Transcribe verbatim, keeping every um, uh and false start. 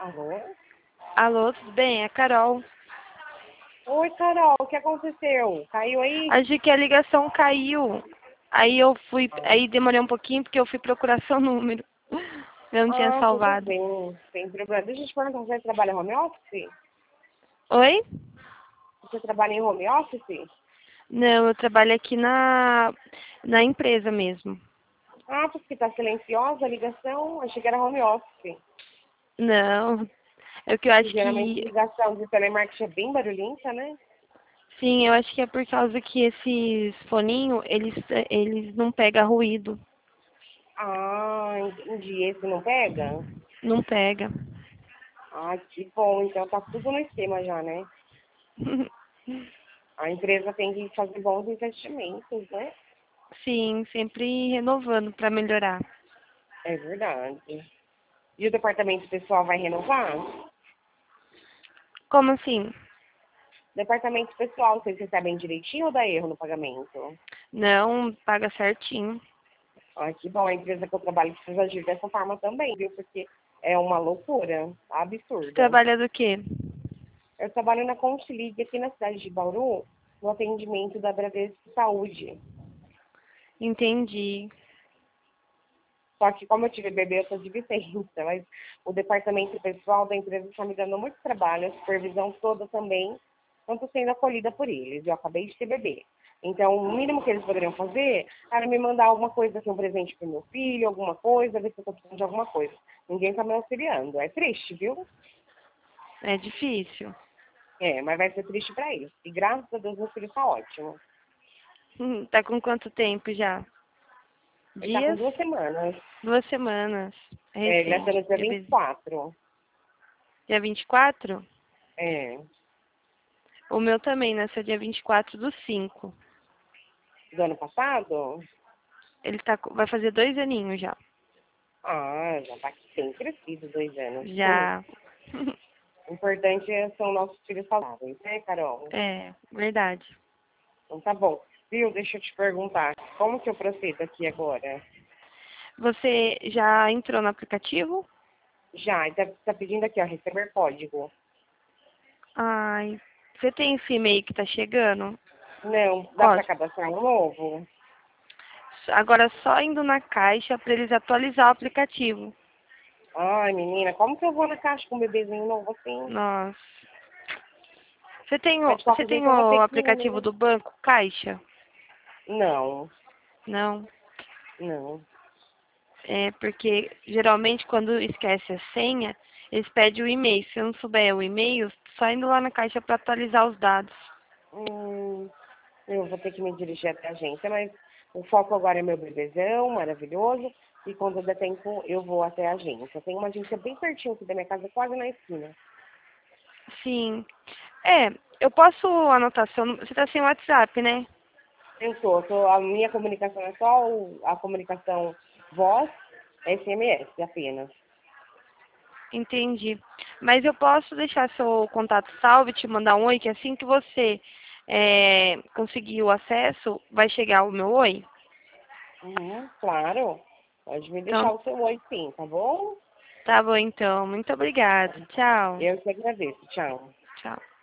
Alô? Alô, tudo bem? É a Carol. Oi, Carol, o que aconteceu? Caiu aí? Achei que a ligação caiu. Aí eu fui, Ah, aí demorei um pouquinho porque eu fui procurar seu número. Eu não tinha ah, tudo salvado. bem, sem problema. Deixa eu te perguntar, você trabalha em home office? Oi? Você trabalha em home office? Não, eu trabalho aqui na, na empresa mesmo. Ah, porque tá silenciosa a ligação, achei que era home office. Não, é o que eu acho E geralmente que, ligação de telemarketing é bem barulhenta, né? sim, eu acho que é por causa que esses foninhos, eles, eles não pegam ruído. Ah, entendi. Esse não pega? Não pega. Ah, que bom. Então tá tudo no esquema já, né? A empresa tem que fazer bons investimentos, né? Sim, sempre renovando para melhorar. É verdade. E o departamento pessoal vai renovar? Como assim? Departamento pessoal, vocês recebem direitinho ou dá erro no pagamento? Não, paga certinho. Ah, que bom. A empresa que eu trabalho precisa agir dessa forma também, viu? Porque é uma loucura Você absurda. trabalha do quê? Eu trabalho na Conchilig aqui na cidade de Bauru, no atendimento da Bradesco Saúde. Entendi. Só que como eu tive bebê, eu tô de licença, mas o departamento pessoal da empresa está me dando muito trabalho, a supervisão toda também, não estou sendo acolhida por eles. Eu acabei de ter bebê. Então, o mínimo que eles poderiam fazer era me mandar alguma coisa, assim, um presente para meu filho, alguma coisa, ver se eu estou precisando de alguma coisa. Ninguém está me auxiliando. É triste, viu? É difícil. É, mas vai ser triste para eles. E graças a Deus, meu filho está ótimo. Hum, Tá com quanto tempo já? Ele está com Dias? duas semanas. Duas semanas. É É, ele nasceu recente. no dia Dia vinte e vi- quatro. dia vinte e quatro? É, O meu também nasceu dia vinte e quatro do cinco. do ano passado. Ele tá, com- vai fazer dois aninhos já. Ah, já tá bem crescido, dois anos. Hum. Já. O importante é- são nossos filhos saudáveis, né, Carol? É, verdade. Então tá bom. Viu, deixa eu te perguntar, como que eu procedo aqui agora? Você já entrou no aplicativo? Já, tá, tá pedindo aqui, ó, receber código. Ai, você tem esse e-mail que tá chegando? Não, dá pra Código. cadastrar um novo? Agora só indo na caixa para eles atualizar o aplicativo. Ai, menina, como que eu vou na caixa com um bebezinho novo assim? Nossa. Você tem Mas o, de você qualquer tem jeito eu vou ter o que ir, aplicativo né? do banco Caixa? Não, Não. não. É porque geralmente quando esquece a senha, eles pedem o e-mail. Se eu não souber o e-mail, só indo lá na caixa para atualizar os dados. Hum, eu vou ter que me dirigir até a agência, mas o foco agora é meu bebezão, maravilhoso. E quando der tempo, eu vou até a agência. Tem uma agência bem pertinho aqui da minha casa, quase na esquina. Sim. É, eu posso anotar seu número. Você tá sem WhatsApp, né? Eu tô, tô, a minha comunicação é só o- a comunicação voz, S M S apenas. Entendi. Mas eu posso deixar seu contato salvo e te mandar um oi, que assim que você é, conseguir o acesso, vai chegar o meu oi? Uhum, claro. Pode me deixar Então, o seu oi sim, tá bom? tá bom então. Muito obrigada. Tchau. Eu que agradeço. Tchau. Tchau.